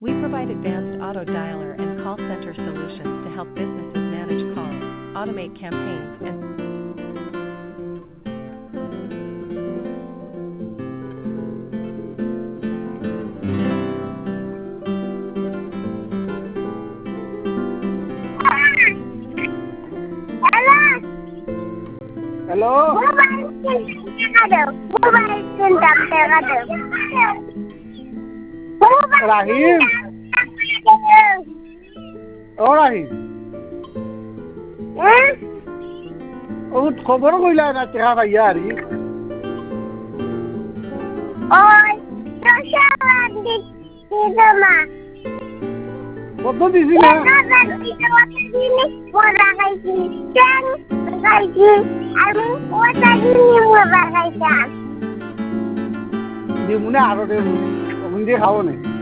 We provide advanced auto dialer and call center solutions to help businesses manage calls, automate campaigns, and Hello. Rahim. Oh Rahim. Oh খবর কইলা না টেকা পাইয়া আরি ওই রসাবাদ দিতে মা কত দিছি না ওরা খাইছি ট্যাং খাইছি আমি ওটা দিনে ওরা খাইছি দিমুনে আরো দেবো ওগুন দিয়ে খাবো না